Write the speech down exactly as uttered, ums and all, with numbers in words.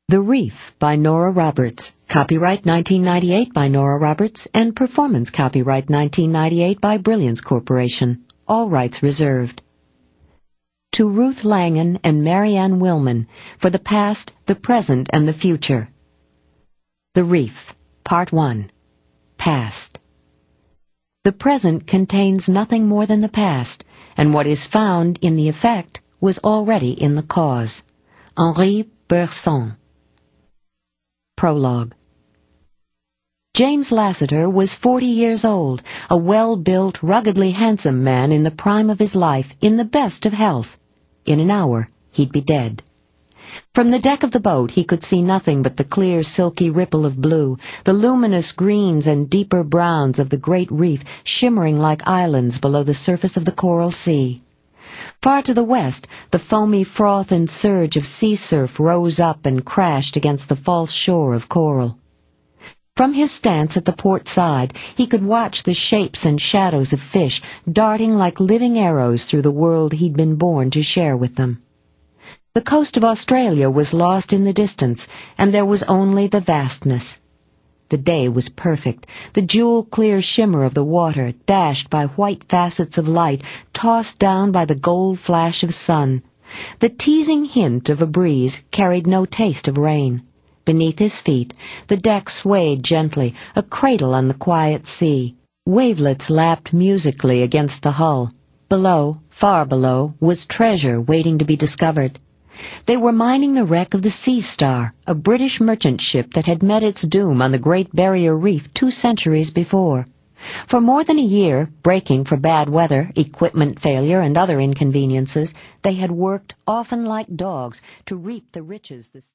The Reef by Nora Roberts. Copyright nineteen ninety-eight by Nora Roberts and performance copyright nineteen ninety-eight by Brilliance Corporation. All rights reserved. To Ruth Langan and Marianne Willman for the past, the present, and the future. The Reef, Part one. Past. The present contains nothing more than the past, and what is found in the effect was already in the cause. Henri Bergson. Prologue. James Lassiter was forty years old, a well-built, ruggedly handsome man in the prime of his life, in the best of health. In an hour, he'd be dead. From the deck of the boat he could see nothing but the clear, silky ripple of blue, the luminous greens and deeper browns of the great reef shimmering like islands below the surface of the coral sea. Far to the west, the foamy froth and surge of sea surf rose up and crashed against the false shore of coral. From his stance at the port side, he could watch the shapes and shadows of fish darting like living arrows through the world he'd been born to share with them. The coast of Australia was lost in the distance, and there was only the vastness. The day was perfect, the jewel-clear shimmer of the water, dashed by white facets of light, tossed down by the gold flash of sun. The teasing hint of a breeze carried no taste of rain. Beneath his feet, the deck swayed gently, a cradle on the quiet sea. Wavelets lapped musically against the hull. Below, far below, was treasure waiting to be discovered. They were mining the wreck of the Sea Star, a British merchant ship that had met its doom on the Great Barrier Reef two centuries before. For more than a year, breaking for bad weather, equipment failure, and other inconveniences, they had worked, often like dogs, to reap the riches the